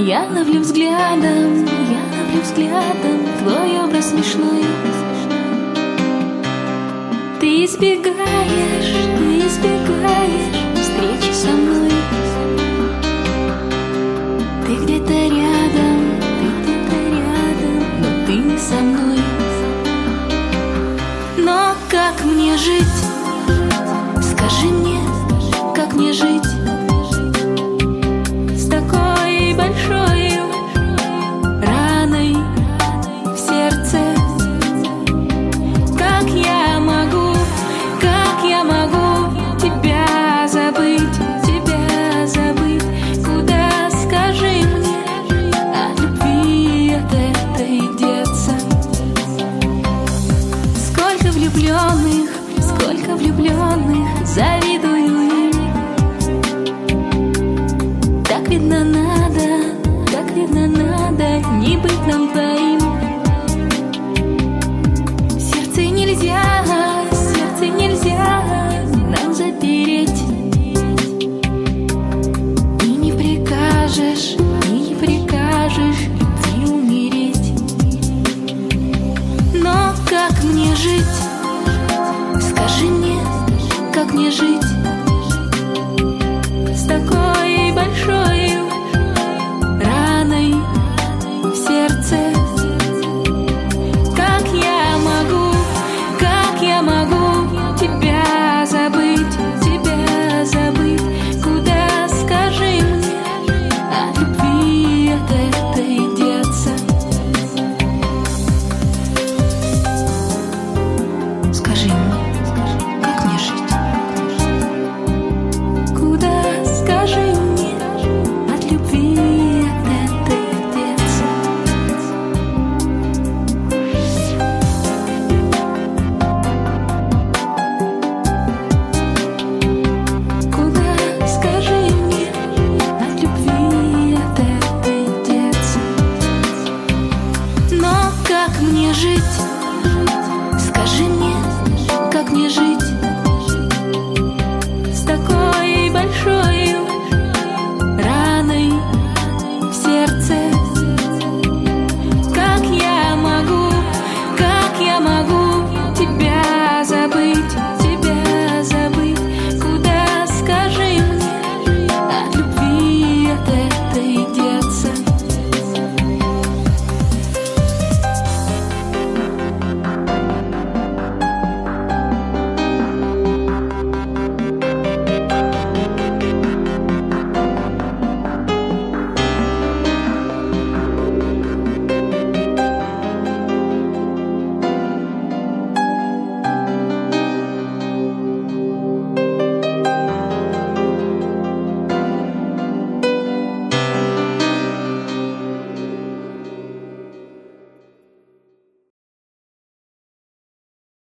Я ловлю взглядом твой образ смешной. Ты избегаешь встречи со мной. Ты где-то рядом, но ты не со мной. Но как мне жить? Скажи мне, как мне жить с такой большой раной в сердце? Как я могу тебя забыть? Куда, скажи мне, от любви от этой деться? Сколько влюбленных, завидую им. Так видно надо не быть нам двоим. Сердце нельзя нам запереть. И не прикажешь любви умереть. Но как мне жить? Скажи мне, как мне жить